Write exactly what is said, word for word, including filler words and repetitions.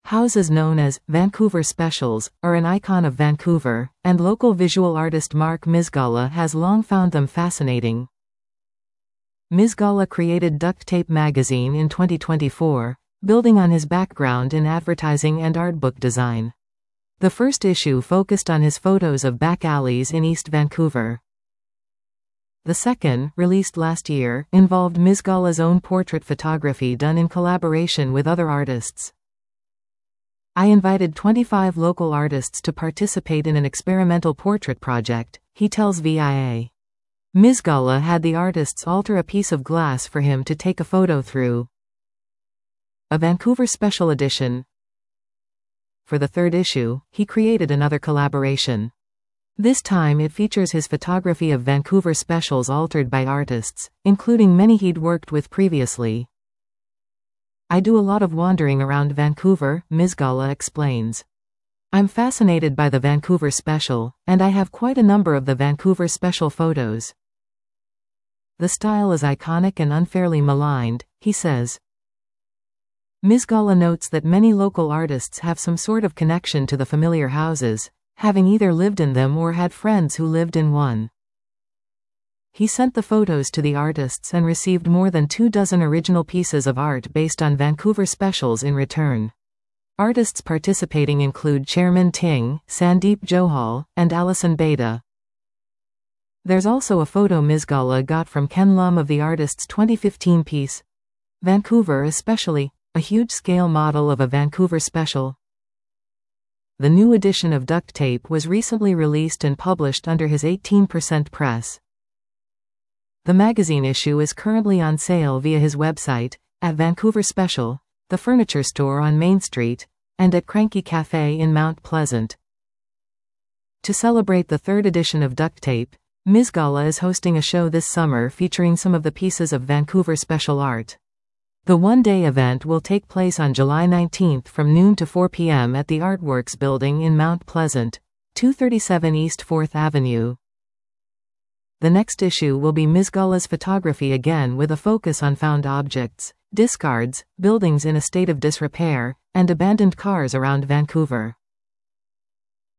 Houses known as Vancouver Specials are an icon of Vancouver, and local visual artist Mark Mizgala has long found them fascinating. Mizgala created Duct Tape magazine in twenty twenty-four, building on his background in advertising and art book design. The first issue focused on his photos of back alleys in East Vancouver. The second, released last year, involved Mizgala's own portrait photography done in collaboration with other artists. I invited twenty-five local artists to participate in an experimental portrait project, he tells V I A. Mizgala had the artists alter a piece of glass for him to take a photo through. A Vancouver Special Edition. For the third issue, he created another collaboration. This time it features his photography of Vancouver Specials altered by artists, including many he'd worked with previously. I do a lot of wandering around Vancouver, Mizgala explains. I'm fascinated by the Vancouver Special, and I have quite a number of the Vancouver Special photos. The style is iconic and unfairly maligned, he says. Mizgala notes that many local artists have some sort of connection to the familiar houses, having either lived in them or had friends who lived in one. He sent the photos to the artists and received more than two dozen original pieces of art based on Vancouver Specials in return. Artists participating include Chairman Ting, Sandeep Johal, and Alison Beda. There's also a photo Mizgala got from Ken Lum of the artist's twenty fifteen piece, Vancouver Especially, a huge-scale model of a Vancouver Special. The new edition of Duct Tape was recently released and published under his eighteen percent press. The magazine issue is currently on sale via his website, at Vancouver Special, the furniture store on Main Street, and at Cranky Cafe in Mount Pleasant. To celebrate the third edition of Duct Tape, Mizgala is hosting a show this summer featuring some of the pieces of Vancouver Special art. The one-day event will take place on July nineteenth from noon to four p m at the Artworks building in Mount Pleasant, two thirty-seven East fourth Avenue. The next issue will be Mizgala's photography again with a focus on found objects, discards, buildings in a state of disrepair, and abandoned cars around Vancouver.